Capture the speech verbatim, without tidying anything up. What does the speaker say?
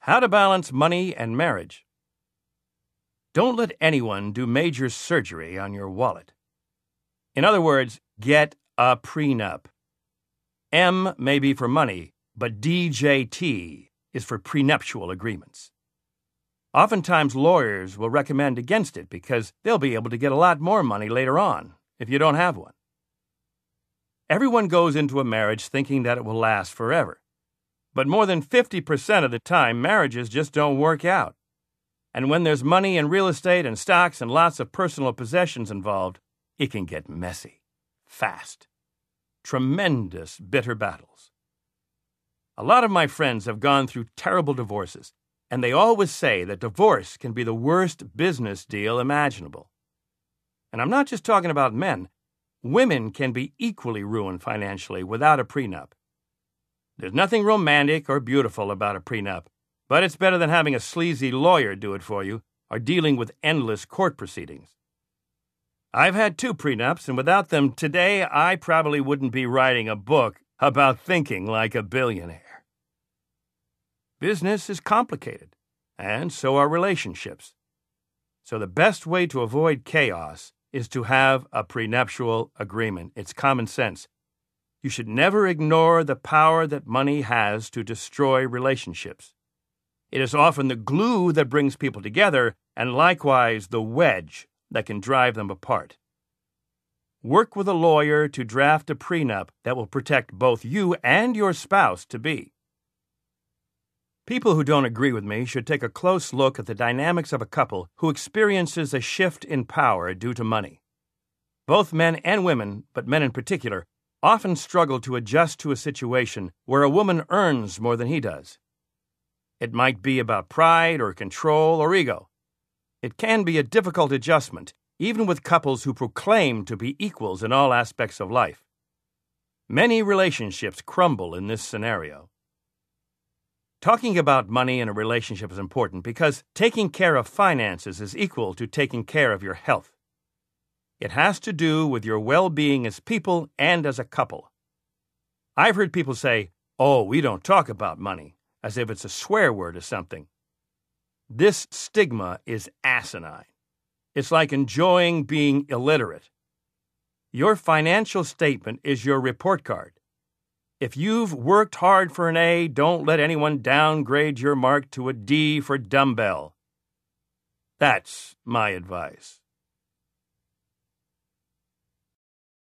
How to balance money and marriage. Don't let anyone do major surgery on your wallet. In other words, get a prenup. M may be for money, but D J T is for prenuptial agreements. Oftentimes, lawyers will recommend against it because they'll be able to get a lot more money later on if you don't have one. Everyone goes into a marriage thinking that it will last forever. But more than fifty percent of the time, marriages just don't work out. And when there's money and real estate and stocks and lots of personal possessions involved, it can get messy, fast. Tremendous bitter battles. A lot of my friends have gone through terrible divorces, and they always say that divorce can be the worst business deal imaginable. And I'm not just talking about men. Women can be equally ruined financially without a prenup. There's nothing romantic or beautiful about a prenup, but it's better than having a sleazy lawyer do it for you or dealing with endless court proceedings. I've had two prenups, and without them today, I probably wouldn't be writing a book about thinking like a billionaire. Business is complicated, and so are relationships. So the best way to avoid chaos is to have a prenuptial agreement. It's common sense. You should never ignore the power that money has to destroy relationships. It is often the glue that brings people together, and likewise the wedge that can drive them apart. Work with a lawyer to draft a prenup that will protect both you and your spouse-to-be. People who don't agree with me should take a close look at the dynamics of a couple who experiences a shift in power due to money. Both men and women, but men in particular, often struggle to adjust to a situation where a woman earns more than he does. It might be about pride or control or ego. It can be a difficult adjustment, even with couples who proclaim to be equals in all aspects of life. Many relationships crumble in this scenario. Talking about money in a relationship is important because taking care of finances is equal to taking care of your health. It has to do with your well-being as people and as a couple. I've heard people say, "Oh, we don't talk about money," as if it's a swear word or something. This stigma is asinine. It's like enjoying being illiterate. Your financial statement is your report card. If you've worked hard for an A, don't let anyone downgrade your mark to a D for dumbbell. That's my advice.